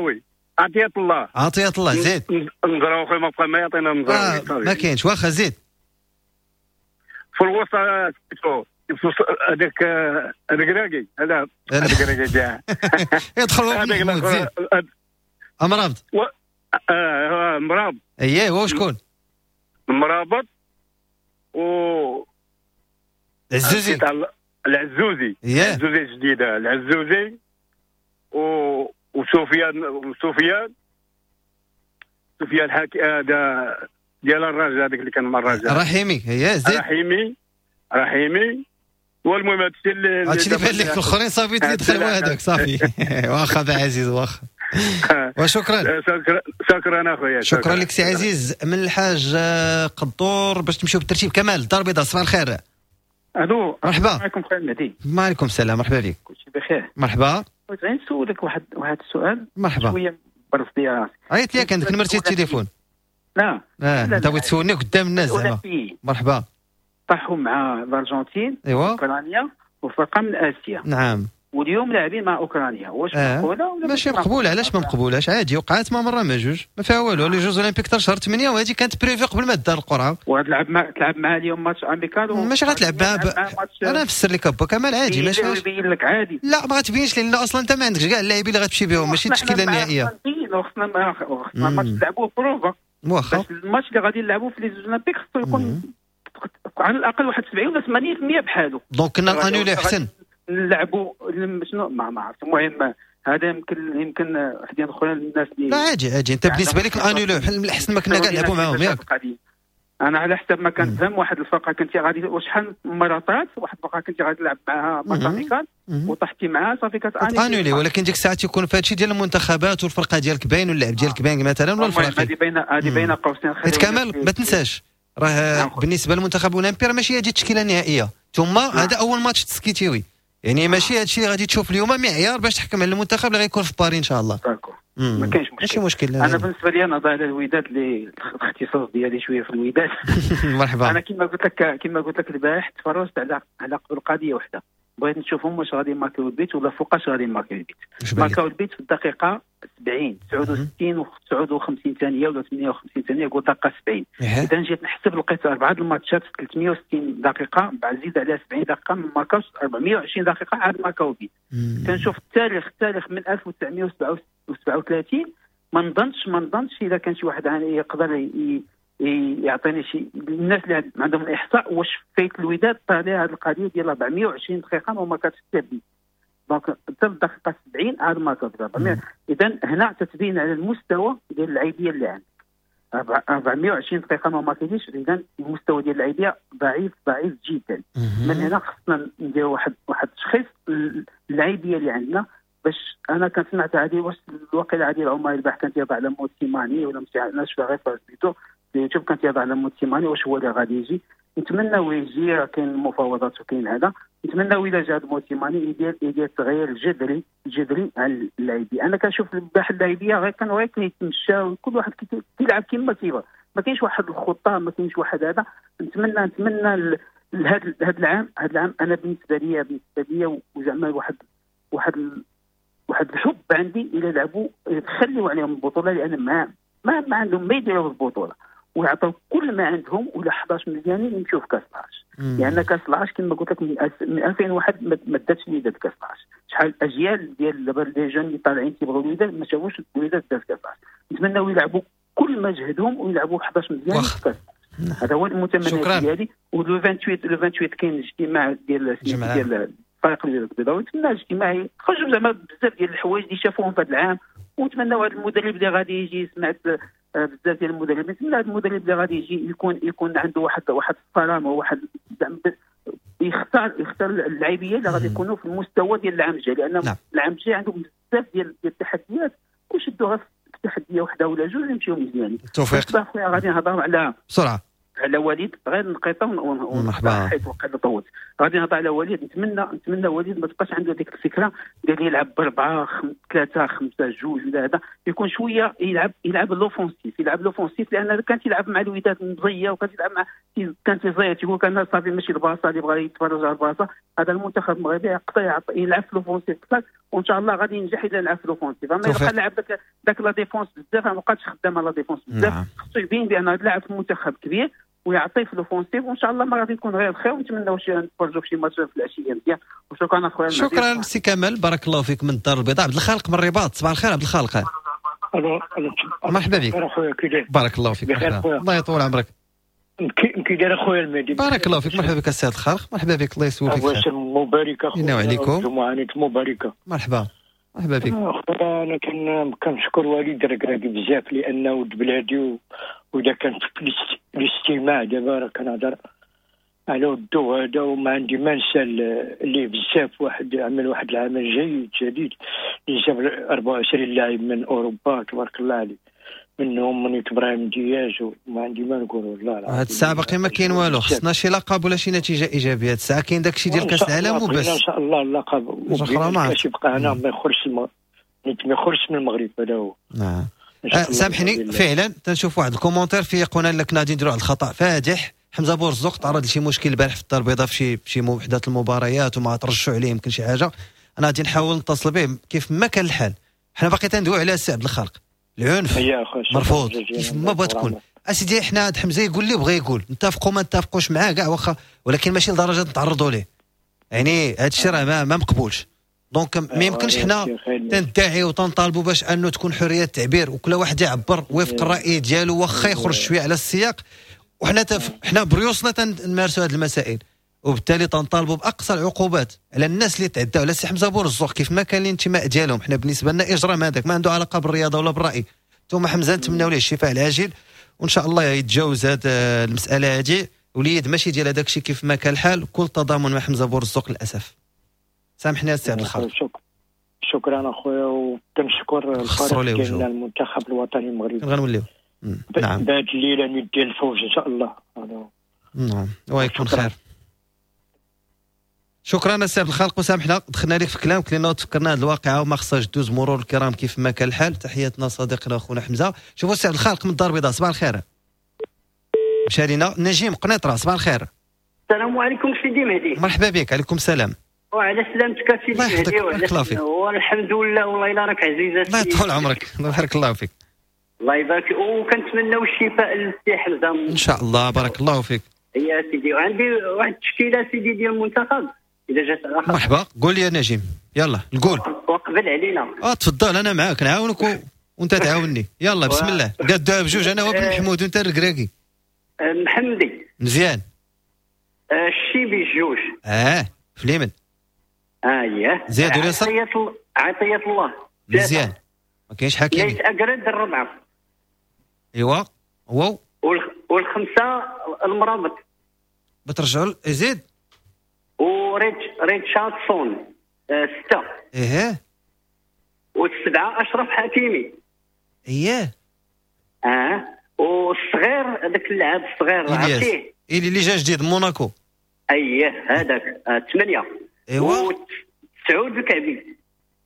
الله زيد نزراوي اخويا ما بقى ما يعطينا نزراوي ما كاينش واخا زيد في الوسط هذاك الركراكي هذا الركراكي كاع يدخل محمود زيد امرابط مرابط اييه هو شكون؟ مرابط و العزوزي العزوزي الجديده العزوزي وسفيان حاكي هذا ديال الراجل هذاك اللي كان مع الراجل رحيمي هي زيد رحيمي والمهم هادشي اللي بان لك الاخرين صافي تدخل هذاك صافي واخا عزيز واخا وشكرا اخويا شكرا لك سي عزيز من الحاج قدور. باش تمشيو بالترتيب كمال الدار البيضاء صباح الخير. الو مرحبا. عليكم خويا المهدي. وعليكم السلام مرحبا بك. كلشي بخير. مرحبا. بغيت غير نسولك واحد السؤال. مرحبا. شويه برص ديال راسي. عيط ليك عندك نمرتي التليفون. لا انت بغيت تسولني قدام الناس زعما. مرحبا. طاحوا مع الارجنتين اوكرانيا وفرقه من اسيا. نعم. واليوم لاعبين مع اوكرانيا واش مقبوله ولا ماشي مقبوله؟ علاش ما مقبولاش؟ عادي وقعت ما مره ما جوج ما فيها والو. لي جوز اولمبيك تاع شهر 8 وهذه كانت بريفي قبل ما دار القرعه. وغتلعب مع اليوم ماتش امريكان ماشي غتلعب انا نفسر لك ابا كمال عادي ماشي يبين لك عادي. لا ما غتبينش لان اصلا انت ما عندكش كاع اللاعبين اللي غتمشي بهم ماشي التشكيله النهائيه. خصنا الماتش نلعبوه بروفا واخا الماتش اللي غادي نلعبوه في لي جوز اولمبيك خصو يكون على الاقل واحد 70 ولا 80% بحالو. دونك كنا انولي احسن نلعبوا شنو ما عرفت. المهم هذا يمكن واحد اخرين الناس اللي لا عادي انت بالنسبه لك انولي احسن ما كنا كاع نلعبوا معاهم ياك. انا على حسب ما كنفهم واحد الفرقه كنتي غادي وشحال مرات واحد الفرقه كنتي غادي تلعب معها ماتاميكال وطحتي معها صافي كتانولي. ولكن ديك الساعه تيكون في هادشي ديال المنتخبات والفرقه ديالك باين واللعب ديالك باين مثلا ولا الفرقه هذه بين قوسين. كمال ما تنساش راه بالنسبه للمنتخب الاولمبي راه ماشي هذه التشكيله النهائيه، ثم هذا اول ماتش تسكيتيوي، يعني ماشي هادشي اللي غادي تشوف اليوم معيار باش تحكم على المنتخب اللي غيكون في باريس ان شاء الله. ما كاينش مشكل. انا بالنسبه لي نضع على الوداد اللي الاختصاص ديالي شويه في الوداد. مرحبا. انا كما قلت لك البارح تفرجت على قبل قضيه واحده، بغيت نشوفهم واش غادي يماركيو البيت ولا فوقاش غادي يماركيو البيت. ماركاو البيت في الدقيقه 70 69 و59 ثانيه ولا 58 ثانيه، قلت دقه 70. اذا جيت نحسب لقيت 4 الماتشات 360 دقيقه بعد زيد عليها 70 دقيقه ما ماركاوش 420 دقيقه عاد ماركاو البيت. كنشوف التاريخ من 1937 ما نظنش اذا كان شي واحد يقدر يعطيني شي الناس اللي عندهم الاحصاء واش فايت الوداد طالع هذه القضيه ديال 420 دقيقه وما كتستبدل. دونك حتى الدقيقه 70 عاد ما كتضرب. اذا هنا تتبين على المستوى ديال اللعيبيه اللي عندك 420 دقيقه ما كاينش. اذا المستوى ديال اللعيبيه ضعيف جدا. من هنا خصنا ندير واحد التشخيص اللعيبيه اللي عندنا. باش انا كنت سمعت هذه واش الوقيله هذه العمر الباح كانت يضع على موسيماني ولا مش غير في الفيديو اليوتيوب كانت يضع على موسيماني واش هو اللي غادي يجي. نتمنى ويجي، راه كاين المفاوضات وكاين هذا. نتمنى اذا جا موسيماني يدير تغيير جذري على اللاعبين. انا كنشوف الباح اللاعبيه غير كيتمشى كل واحد كيلعب كيما كيبغى، ما كاينش واحد الخطه، ما كاينش واحد هذا. نتمنى هذا العام انا بالنسبه لي وزعما واحد الحب عندي الى لعبوا يخليوا عليهم البطوله، لان ما عندهم ما يديروا البطوله ويعطوا كل ما عندهم ولا 11 مليون يمشيو في كاس العرش. لان كاس العرش كما قلت لك من 2001 ما داتش الوداد كاس العرش. شحال اجيال ديال دابا لي جون اللي طالعين تيبغوا الوداد ما شافوش الوداد داز كاس العرش. نتمنوا يلعبوا كل ما جهدهم ويلعبوا 11 مليون في كاس العرش. هذا هو المتمنى ديالي. ولو 28 كاين اجتماع ديال الفريق البيضاوي. نتمنى الاجتماع خرجوا زعما بزاف ديال الحوايج اللي شافوهم في هذا العام. ونتمنوا هذا المدرب اللي غادي يجي، سمعت بزاف ديال المدربين، نتمنى هذا المدرب اللي غادي يجي يكون عنده واحد الصرامه وواحد يختار اللاعبيه اللي غادي يكونوا في المستوى ديال العام الجاي. لان العام الجاي عندهم بزاف ديال التحديات وشدوها في تحديه واحده ولا جوج يمشيو مزيانين. توفيق. غادي نهضروا على بسرعه على وليد غير نقيطه حيت وقت طوت. غادي نهضر على وليد. نتمنى وليد ما تبقاش عنده ديك الفكره ديال يلعب ب4 3 5 2 ولا هذا، يكون شويه يلعب لوفونسيف لان كانت يلعب مع الوداد مزيه وكانت يلعب مع كانت يزيد يقول كان صافي ماشي الباصه اللي بغى يتفرج على الباصه. هذا المنتخب المغربي يقدر يلعب في لوفونسيف وان شاء الله غادي ينجح اذا لعب في لوفونسيف. اما يبقى لعب داك لا ديفونس بزاف ما بقاتش خدامه لا ديفونس بزاف. خصو يبين بان هذا اللاعب في منتخب كبير ويعطيه في لوفونسيف وان شاء الله ما غادي يكون غير خير. ونتمنى نتفرجوا في شي ماتش في العشيه مزيان. وشكرا اخويا. شكرا سي كمال، بارك الله فيك من الدار البيضاء. عبد الخالق من الرباط. صباح الخير عبد الخالق. مرحبا بك. بارك الله فيك. الله يطول عمرك. كي داير اخويا المهدي. بارك الله فيك. مرحبا بك السيد الخالق. مرحبا بك. الله يسولك خير. مبارك اخويا. وعليكم. جمعه مباركه. مرحبا بك. انا كنشكر والد ركراكي بزاف لانه ولد بلادي وإذا كان في الاستماع دابا راه كنهضر على ودو هذا وما عندي ما نسى اللي بزاف عمل واحد العمل جديد اللي جاب 24 لاعب من اوروبا تبارك الله عليه، منهم منيت ابراهيم دياج وما عندي ما نقول والله العظيم. هاد الساعه باقي ما كاين والو، خصنا شي لقب ولا شي نتيجه ايجابيه. هاد الساعه كاين داكشي ديال كاس العالم وبس ان شاء الله اللقب باش يبقى هنا ما يخرجش من المغرب. هذا هو. سامحني فعلا تنشوف واحد الكومونتير في قناه لك نادي نديروا واحد الخطا فادح. حمزه بورزوق تعرض لشي مشكل البارح في الدار البيضاء في شي وحده المباريات وما ترشحوا عليه يمكن شي حاجه. انا غادي نحاول نتصل به كيف ما كان الحال. حنا باقي تندويو على السي عبد الخالق. العنف مرفوض كيف ما بغات تكون. اسيدي حنا هاد حمزه يقول لي بغى يقول نتفقوا ما نتفقوش معاه كاع واخا، ولكن ماشي لدرجه نتعرضوا ليه. يعني هاد الشيء راه ما مقبولش. دونك ما يمكنش حنا تندعي وتنطالبوا باش انه تكون حريه التعبير وكل واحد يعبر وفق الراي ديالو واخا يخرج شويه على السياق. وحنا حنا بريوسنا تنمارسوا هذه المسائل وبالتالي تنطالبوا باقصى العقوبات على الناس اللي تعداو على السي حمزه بورزوق كيف ما كان الانتماء ديالهم. حنا بالنسبه لنا اجرام هذاك ما عنده علاقه بالرياضه ولا بالراي. ثم حمزه نتمناو ليه الشفاء العاجل وان شاء الله يتجاوز هذه المساله هذه. وليد ماشي ديال هذاك الشيء كيف ما كان الحال، كل تضامن مع حمزه بورزق للاسف. سامحني السي عبد الخالق. شكرا اخويا، وكنشكر الفريق ديالنا المنتخب الوطني المغربي. غنوليو نعم بعد الليله ندير الفوز ان شاء الله. نعم ويكون خير. شكرا السي عبد الخالق، وسامحنا دخلنا لك في كلامك لانه تفكرنا هذه الواقعه وما خصهاش دوز مرور الكرام كيف ما كان الحال. تحياتنا صديقنا اخونا حمزه. شوفوا السي عبد الخالق من الدار البيضاء، صباح الخير. مشى لينا نجيم قنيطره، صباح الخير. السلام عليكم سيدي مهدي. مرحبا بك. عليكم السلام. وعلى سلامتك سيدي مهدي. والحمد لله والله الا راك عزيزه. الله يطول عمرك، الله يبارك الله فيك. الله يبارك، وكنتمناو الشفاء للسي حمزه ان شاء الله. بارك الله فيك يا سيدي. وعندي واحد التشكيله سيدي ديال المنتخب اذا جات على خاطر. مرحبا، قول لي يا نجيم، يلا نقول. وقبل علينا. تفضل، انا معاك نعاونك وانت تعاوني. يلا بسم الله. قادوا بجوج انا وابن محمود وانت الركراكي. محمدي مزيان. الشيبي جوج. في اليمن. اييه. زياد اليسار. عطية الله. مزيان. ما كاينش حكيمي. ليت اقرد الربعه. ايوا واو. والخمسه المرابط. بترجعوا يزيد. وريتشاردسون 6. والسبعه اشرف حكيمي. والصغير هذاك اللاعب الصغير عرفتيه اللي جا جديد من موناكو. هذاك 8. ايوا. سعود الكعبي.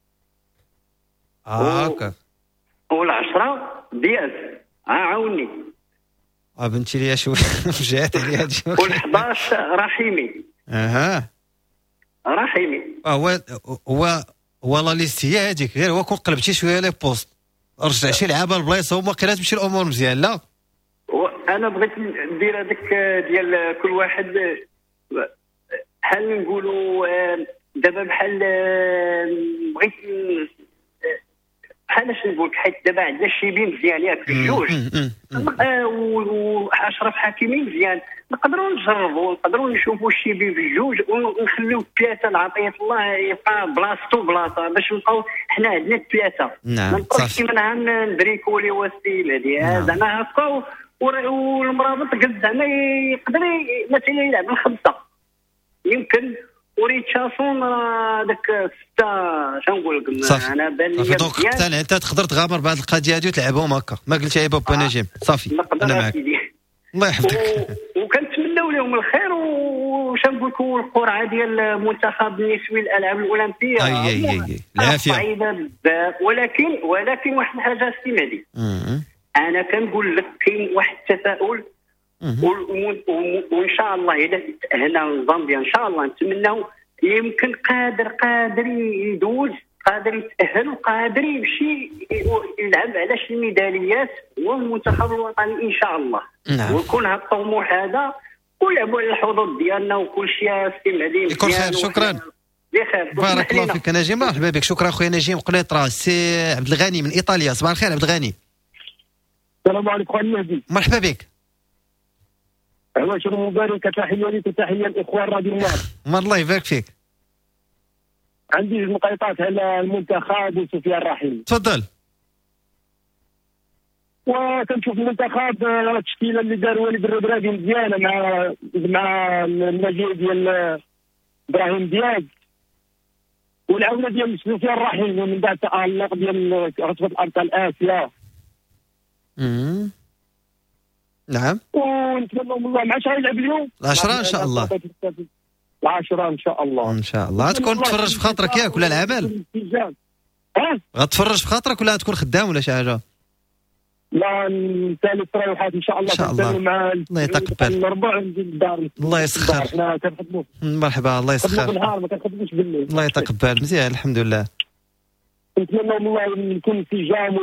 هكا. وال10 دياز. عاوني. بنتي ليا شويه جات عليا هادشي. وال11 رحيمي. رحيمي. هو لا ليست هي هذيك، غير هو كون قلبتي شويه لي بوست رجع شي لعابه لبلايص هما قيلا تمشي الامور مزيان. لا انا بغيت ندير هذاك ديال كل واحد بحال نقولوا دابا بحال بغيت بحال اش نقول، حيت دابا عندنا الشيبي مزيان ياك في الجوج واشرف حكيمي مزيان، نقدروا نجربوا نقدروا نشوفوا الشيبي في الجوج ونخليو الثلاثه لعطيه الله يبقى بلاصتو بلاصه باش نبقاو حنا عندنا الثلاثه. نعم ما نبقاوش كيما نهار ندريكولي وسيل هذه زعما هكا. والمرابط قد زعما يقدر مثلا يلعب ال5 يمكن. وريتشاسون داك 6 شنقول لك انا بان لي مزيان. انت تقدر تغامر بهذه القضيه هذه وتلعبهم هكا، ما قلتش يا بابا نجيم صافي انا معك. الله يحفظك. وكنتمناو لهم الخير وشنقول لكم القرعه ديال المنتخب النسوي الالعاب الاولمبيه العافيه صعيبه بزاف. ولكن واحد الحاجه سي مهدي، انا كنقول لك كاين واحد التفاؤل وان شاء الله اذا تاهلنا لزامبيا ان شاء الله نتمناو يمكن قادر يدوز، قادر يتاهل وقادر يمشي يلعب على شي ميداليات والمنتخب الوطني ان شاء الله. ويكون هذا الطموح هذا ويلعبوا على الحظوظ ديالنا وكل شيء سي معدي. يكون خير. شكرا بخير. بارك الله فيك نجيم. مرحبا بك. شكرا خويا نجيم قنيطره. سي عبد الغني من ايطاليا. صباح الخير عبد الغني. السلام عليكم خويا مهدي. مرحبا بك. عواشر مباركة، تحية لك وتحية الإخوان راديو مارس. الله يبارك فيك. عندي نقيطات على المنتخب وسفيان الرحيم. تفضل. وكنشوف المنتخب التشكيله اللي دار وليد الركراكي مزيانه مع المجيء ديال ابراهيم دياز والعوده ديال سفيان الرحيم ومن بعد تألق ديال رتبه الابطال اسيا. نعم. ونتمنى من الله مع شحال يلعب اليوم 10 ان شاء الله. 10 ان شاء الله. ان شاء الله. غتكون تفرج في خاطرك ياك ولا العمل؟ غتفرج في خاطرك ولا غتكون خدام ولا شي حاجه؟ لا نتالي التراوحات ان شاء الله. ان شاء الله. الله يتقبل. الاربع نجي للدار. الله يسخر. حنا كنخدموا. مرحبا. الله يسخر. كنخدموا بالنهار ما كنخدموش بالليل. الله يتقبل. مزيان الحمد لله. نتمنى من الله نكون انسجام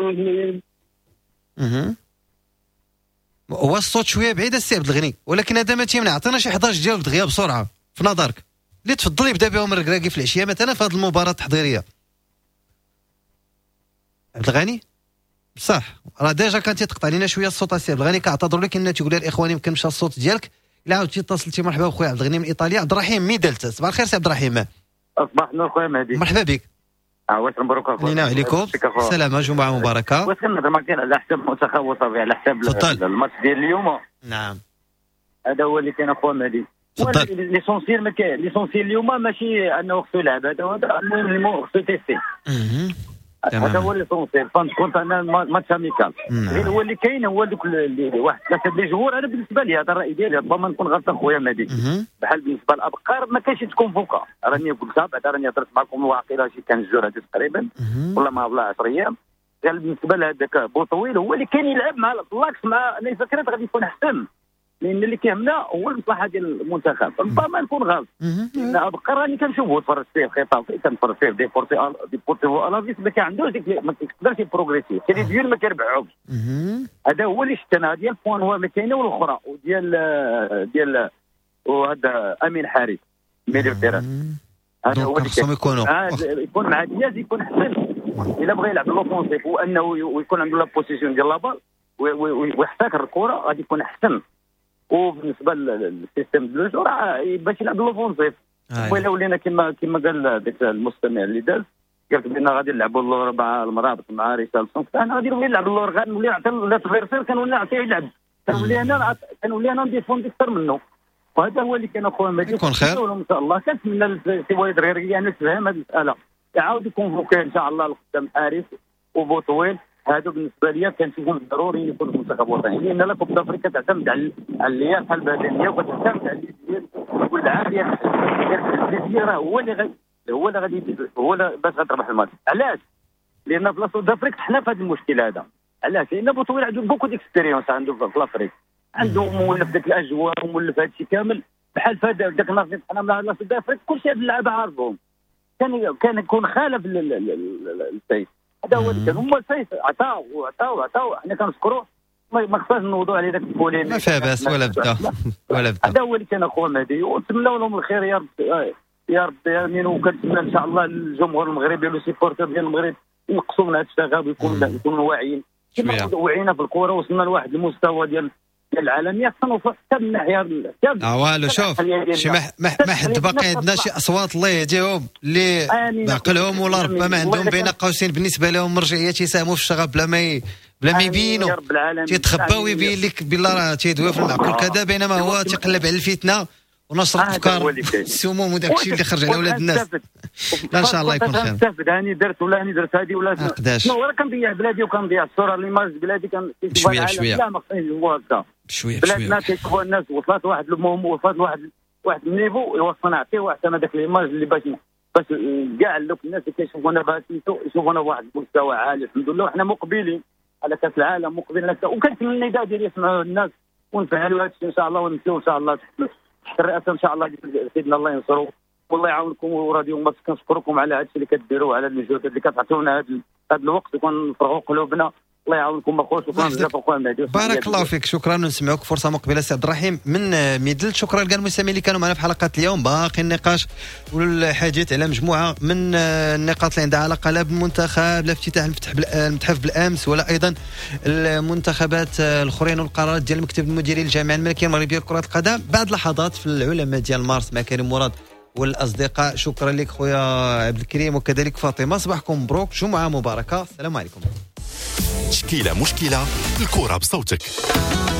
هو الصوت شويه بعيد السي عبد الغني، ولكن هذا ما تيمنع. عطينا شي 11 ديال دغيا بسرعه في نظرك اللي تفضل يبدا بهم الركراكي في العشيه مثلا في هذه المباراه التحضيريه. عبد الغني بصح راه ديجا كان تيتقطع لينا شويه الصوت السي عبد الغني. كنعتذر لك ان تيقول الاخوان يمكن مشى الصوت ديالك. الا عاودتي اتصلتي مرحبا بخويا عبد الغني من ايطاليا. عبد الرحيم ميدلت. صباح الخير سي عبد الرحيم. صباح النور خويا مهدي. مرحبا بك. واش مبروك اخويا. علينا عليكم. سلامة، جمعة مباركة. واش كنهضر معك على حساب المنتخب وصافي، على حساب الماتش ديال اليوم. نعم هذا هو اللي كاين اخويا مهدي. ليسونسيال اليوم ماشي انه خصو يلعب، هذا هو المهم خصو تيستي. هذا هو ليسونسيال. كنت انا ماتش اميكال غير هو اللي كاين، هو دوك واحد ثلاثه ديال الجمهور. انا بالنسبه لي هذا الراي ديالي، ربما نكون غلطان خويا مهدي، بحال بالنسبه للابقار ما كاينش تكونفوكا. راني قلتها بعد، راني هضرت معكم واقيلا شي كان جوج هذا تقريبا والله ما بلا 10 ايام. قال بالنسبه لهذاك بوطويل هو اللي كان يلعب مع اللاكس مع لي فكرات غادي يكون احسن، لان اللي كيهمنا هو المصلحه ديال المنتخب. ربما نكون غلط، لان ابقى راني كنشوفه تفرجت فيه في خطافي، كنتفرج فيه في ديبورتيفو الافيس، ما كيعندوش ديك ما كيقدرش يبروغريسي، كاين ديال ما كيربحوش. هذا هو اللي شتنا ديال بوان هو ما كاينه والاخرى ديال وهذا امين حارث ميدير تيران. هذا هو اللي يكون مع دياز يكون احسن الا بغى يلعب لوفونسيف، وانه يكون عنده لا بوزيسيون ديال لابال ويحتكر الكره غادي يكون احسن. وبالنسبه للسيستم ديال الجو راه باش يلعب لوفونسيف. ولا ولينا كما قال ذاك المستمع اللي داز، قال بان غادي نلعبوا الاربعه المرابط مع ريسالسون، حنا غادي نولي نلعب اللور، غنولي نعطي لاتفيرسير، كنولي نعطيه يلعب، كنولي انا نديفوندي اكثر منه. وهذا هو اللي كان اخويا مهدي. يكون خير ان شاء الله. كنتمنى سي وليد غيري انا نتفهم هذه المساله، يعاود يكونفوكي ان شاء الله لقدام حارس وبوطويل. هادو بالنسبه لي كنشوفهم ضروري يكون في المنتخب الوطني، لان لا كوب افريقيا تعتمد على اللياقه البدنيه وتعتمد على والعافيه الفيزيائيه. راه هو اللي غادي باش غتربح الماتش. علاش؟ لان في ساوث افريقيا حنا في هذا المشكل هذا. علاش؟ لان بوطويل عنده بوكو ديكسبيريونس، عنده في افريقيا، عنده مولف داك الاجواء ومولف هذا الشيء كامل. بحال في داك النصيب حنا مع ساوث افريقيا كلشي هاد اللعابه عارفهم. كان يكون خالف للسيف. هذا هو اللي كان هما السيف عطاو حنا كنشكروه، ما خصناش نوضوا عليه داك البوليميك، ما فيها باس ولا بدا. هذا هو اللي كان اخويا مهدي، ونتمنوا لهم الخير يا رب امين. وكنتمنى ان شاء الله الجمهور المغربي والسيبورتر ديال المغرب ينقصوا من هذا الشغب، يكونوا واعيين. كما وعينا في الكره وصلنا لواحد المستوى ديال العالميه، خصنا حتى من ناحيه والو. شوف شي ما حد باقي عندنا شي اصوات الله يهديهم اللي بعقلهم ولا ربما عندهم بين قوسين بالنسبه لهم مرجعيه تيساهموا في الشغب بلا ما يبينوا، تيتخبى ويبين لك بالله راه تيدوي في المعقول كذا، بينما هو تيقلب على الفتنه ونشر الافكار السموم وداك الشيء اللي خرج على اولاد الناس. لا ان شاء الله يكون خير. نستافد هاني درت ولا هاني درت هذه ولا راه كنضيع بلادي وكنضيع الصوره ليماج بلادي شويه لا ما خصنيش هو هكا بشويه بلادنا كيشوفوا الناس وصلت واحد المهم، وصلت واحد النيفو يوصلنا نعطيه واحد انا داك ليماج اللي باش كاع الناس اللي كيشوفونا باسيتو يشوفونا بواحد المستوى عالي الحمد لله. وحنا مقبلين على كاس العالم، مقبلين وكنتمنى النداء ديالي يسمعوا الناس ونفعلوا هذا الشيء ان شاء الله، ونمشيو ان شاء الله تحت الرئاسه ان شاء الله سيدنا الله ينصرو والله يعاونكم. وراديو مارس كنشكركم على هذا الشيء اللي كديروا، على المجهود اللي كتعطيونا هذا الوقت، وكنفرغوا قلوبنا. الله يعاونكم اخويا. شكرا بزاف اخويا مهدي، بارك الله فيك. شكرا، ونسمعوك فرصه مقبله سي عبد الرحيم من ميدل. شكرا لكاع المستمعين اللي كانوا معنا في حلقه اليوم. باقي النقاش والحديث على مجموعه من النقاط اللي عندها علاقه لا بالمنتخب، لا افتتاح المتحف بالامس، ولا ايضا المنتخبات الاخرين والقرارات ديال المكتب المديري للجامعه الملكيه المغربيه لكره القدم. بعد لحظات في العلماء ديال مارس مع كريم مراد والاصدقاء. شكرا لك خويا عبد الكريم، وكذلك فاطمه. صباحكم مبروك، جمعه مباركه، السلام عليكم. تشكيله مشكله الكره بصوتك.